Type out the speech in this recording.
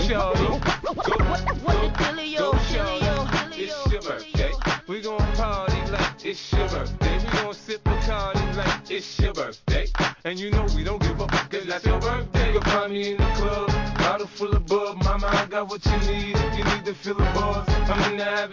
shorty. What the dealio? It's your birthday. We gon' party like it's your birthday. We gon' sip Bacardi like it's your birthday. And you know we don't give up, cause that's your birthday. You'll find me in the club, bottle full of bub. Mama, I got what you need if you need to feel the buzz. I'm in the habit